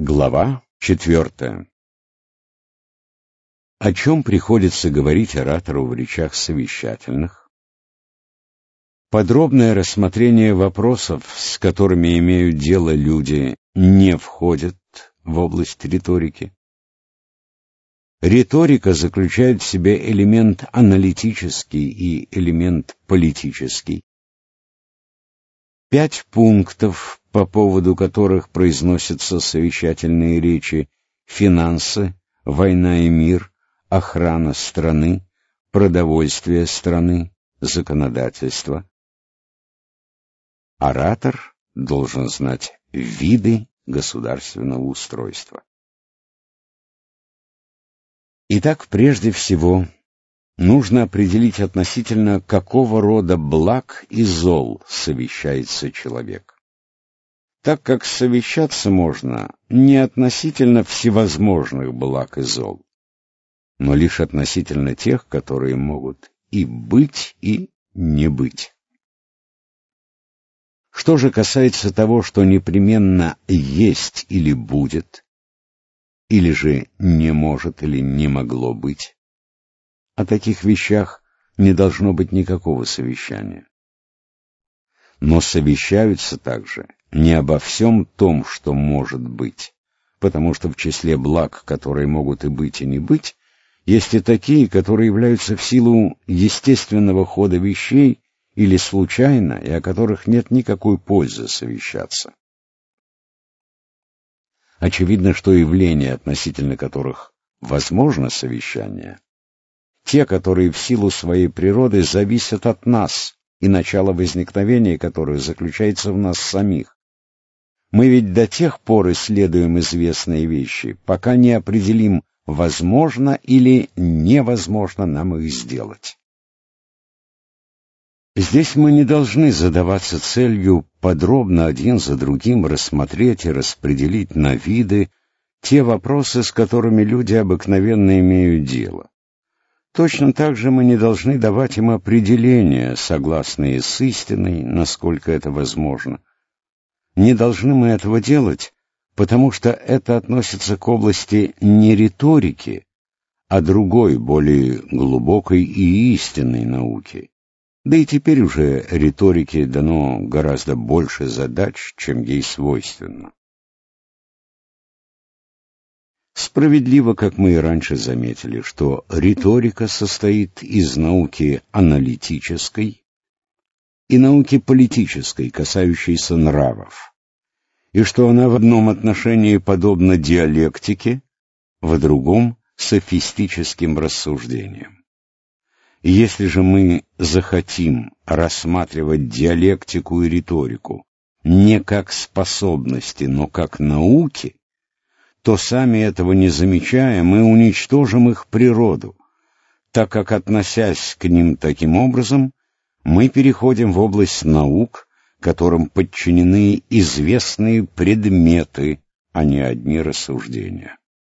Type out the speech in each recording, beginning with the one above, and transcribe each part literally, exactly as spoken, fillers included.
Глава четвертая. О чем приходится говорить оратору в речах совещательных? Подробное рассмотрение вопросов, с которыми имеют дело люди, не входит в область риторики. Риторика заключает в себе элемент аналитический и элемент политический. Пять пунктов, по поводу которых произносятся совещательные речи: финансы, война и мир, охрана страны, продовольствие страны, законодательство. Оратор должен знать виды государственного устройства. Итак, прежде всего, нужно определить относительно какого рода благ и зол совещается человек. Так как совещаться можно не относительно всевозможных благ и зол, но лишь относительно тех, которые могут и быть, и не быть. Что же касается того, что непременно есть или будет, или же не может или не могло быть, о таких вещах не должно быть никакого совещания. Но совещаются также не обо всем том, что может быть, потому что в числе благ, которые могут и быть, и не быть, есть и такие, которые являются в силу естественного хода вещей или случайно, и о которых нет никакой пользы совещаться. Очевидно, что явления, относительно которых возможно совещание, те, которые в силу своей природы зависят от нас, и начало возникновения которых заключается в нас самих. Мы ведь до тех пор исследуем известные вещи, пока не определим, возможно или невозможно нам их сделать. Здесь мы не должны задаваться целью подробно один за другим рассмотреть и распределить на виды те вопросы, с которыми люди обыкновенно имеют дело. Точно так же мы не должны давать им определения, согласные с истиной, насколько это возможно. Не должны мы этого делать, потому что это относится к области не риторики, а другой, более глубокой и истинной науки. Да и теперь уже риторике дано гораздо больше задач, чем ей свойственно. Справедливо, как мы и раньше заметили, что риторика состоит из науки аналитической и науки политической, касающейся нравов, и что она в одном отношении подобна диалектике, в другом — софистическим рассуждениям. И если же мы захотим рассматривать диалектику и риторику не как способности, но как науки, то сами этого не замечая, мы уничтожим их природу, так как, относясь к ним таким образом, мы переходим в область наук, которым подчинены известные предметы, а не одни рассуждения.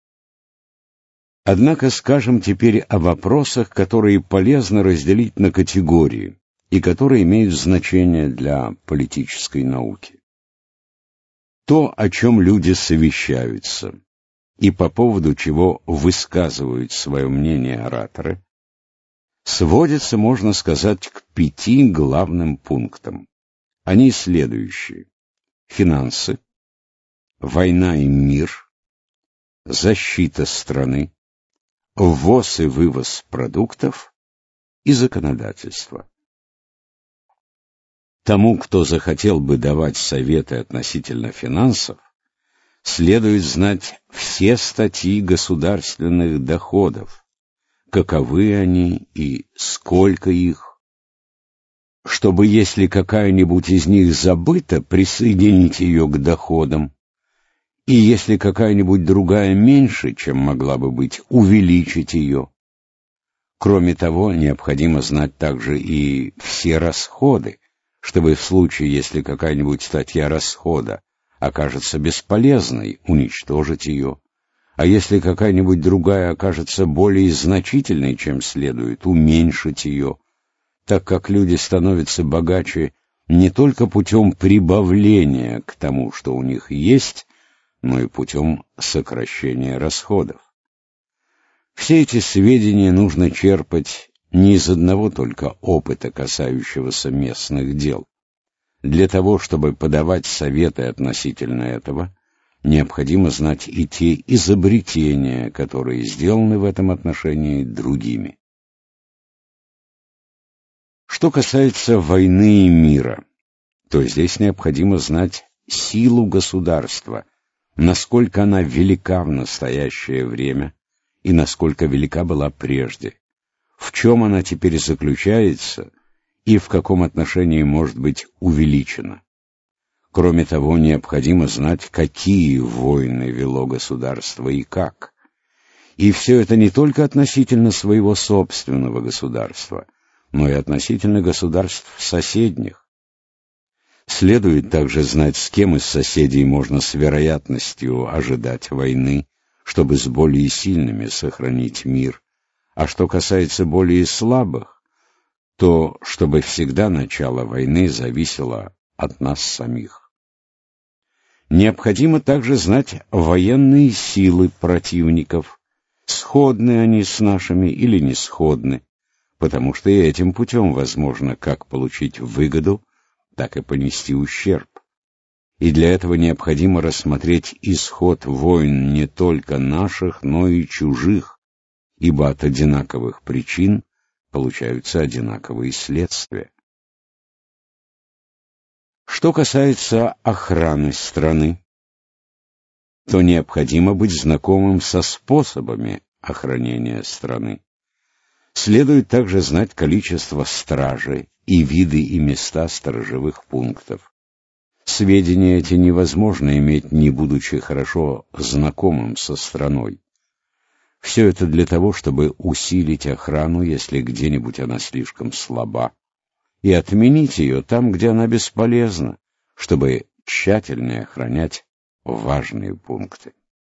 Однако скажем теперь о вопросах, которые полезно разделить на категории и которые имеют значение для политической науки. То, о чем люди совещаются, и по поводу чего высказывают свое мнение ораторы, сводится, можно сказать, к пяти главным пунктам. Они следующие: финансы, война и мир, защита страны, ввоз и вывоз продуктов и законодательство. Тому, кто захотел бы давать советы относительно финансов, следует знать все статьи государственных доходов, каковы они и сколько их, чтобы, если какая-нибудь из них забыта, присоединить ее к доходам, и если какая-нибудь другая меньше, чем могла бы быть, увеличить ее. Кроме того, необходимо знать также и все расходы, чтобы в случае, если какая-нибудь статья расхода окажется бесполезной, уничтожить ее, а если какая-нибудь другая окажется более значительной, чем следует, уменьшить ее, так как люди становятся богаче не только путем прибавления к тому, что у них есть, но и путем сокращения расходов. Все эти сведения нужно черпать не из одного только опыта, касающегося местных дел. Для того, чтобы подавать советы относительно этого, необходимо знать и те изобретения, которые сделаны в этом отношении другими. Что касается войны и мира, то здесь необходимо знать силу государства, насколько она велика в настоящее время и насколько велика была прежде, в чем она теперь заключается и в каком отношении может быть увеличена. Кроме того, необходимо знать, какие войны вело государство и как. И все это не только относительно своего собственного государства, но и относительно государств соседних. Следует также знать, с кем из соседей можно с вероятностью ожидать войны, чтобы с более сильными сохранить мир, а что касается более слабых, то чтобы всегда начало войны зависело от нас самих. Необходимо также знать военные силы противников, сходны они с нашими или не сходны, потому что и этим путем возможно как получить выгоду, так и понести ущерб. И для этого необходимо рассмотреть исход войн не только наших, но и чужих, ибо от одинаковых причин получаются одинаковые следствия. Что касается охраны страны, то необходимо быть знакомым со способами охранения страны. Следует также знать количество стражи и виды и места сторожевых пунктов. Сведения эти невозможно иметь, не будучи хорошо знакомым со страной. Все это для того, чтобы усилить охрану, если где-нибудь она слишком слаба, и отменить ее там, где она бесполезна, чтобы тщательно охранять важные пункты.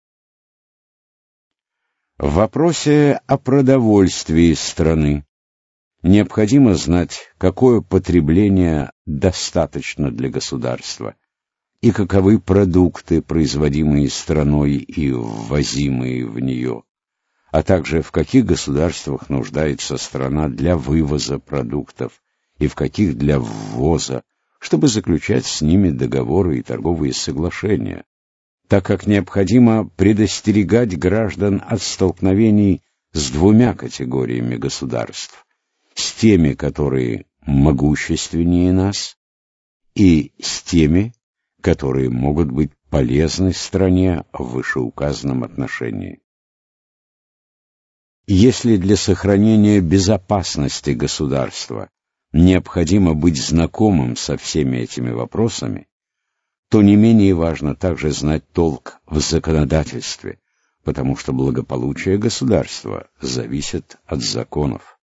В вопросе о продовольствии страны необходимо знать, какое потребление достаточно для государства и каковы продукты, производимые страной и ввозимые в нее, а также в каких государствах нуждается страна для вывоза продуктов и в каких для ввоза, чтобы заключать с ними договоры и торговые соглашения, так как необходимо предостерегать граждан от столкновений с двумя категориями государств: с теми, которые могущественнее нас, и с теми, которые могут быть полезны стране в вышеуказанном отношении. Если для сохранения безопасности государства необходимо быть знакомым со всеми этими вопросами, то не менее важно также знать толк в законодательстве, потому что благополучие государства зависит от законов.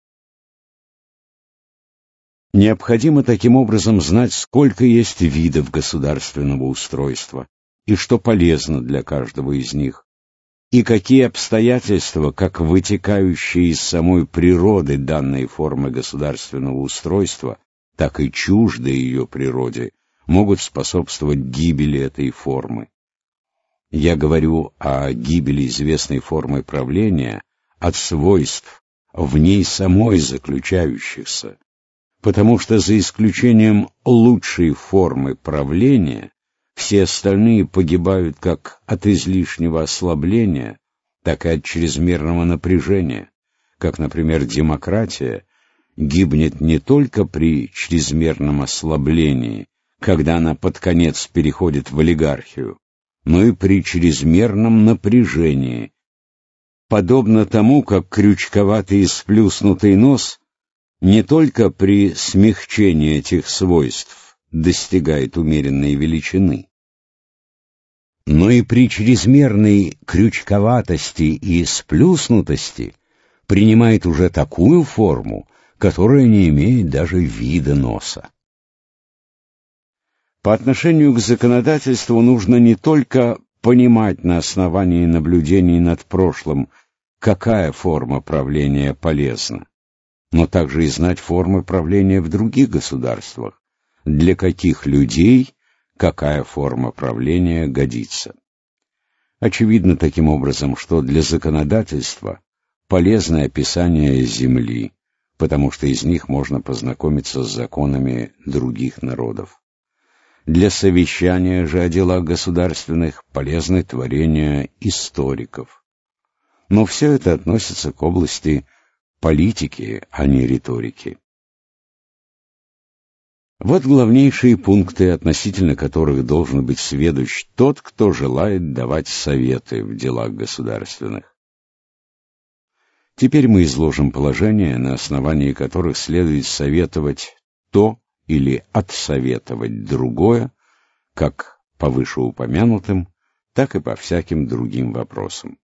Необходимо таким образом знать, сколько есть видов государственного устройства и что полезно для каждого из них, и какие обстоятельства, как вытекающие из самой природы данной формы государственного устройства, так и чуждые ее природе, могут способствовать гибели этой формы. Я говорю о гибели известной формы правления от свойств, в ней самой заключающихся, потому что за исключением лучшей формы правления все остальные погибают как от излишнего ослабления, так и от чрезмерного напряжения, как, например, демократия гибнет не только при чрезмерном ослаблении, когда она под конец переходит в олигархию, но и при чрезмерном напряжении, подобно тому, как крючковатый и сплюснутый нос не только при смягчении этих свойств достигает умеренной величины, но и при чрезмерной крючковатости и сплюснутости принимает уже такую форму, которая не имеет даже вида носа. По отношению к законодательству нужно не только понимать на основании наблюдений над прошлым, какая форма правления полезна, но также и знать формы правления в других государствах, для каких людей какая форма правления годится. Очевидно таким образом, что для законодательства полезно описание земли, потому что из них можно познакомиться с законами других народов. Для совещания же о делах государственных полезны творения историков. Но все это относится к области политики, а не риторики. Вот главнейшие пункты, относительно которых должен быть сведущ тот, кто желает давать советы в делах государственных. Теперь мы изложим положения, на основании которых следует советовать то или отсоветовать другое, как по вышеупомянутым, так и по всяким другим вопросам.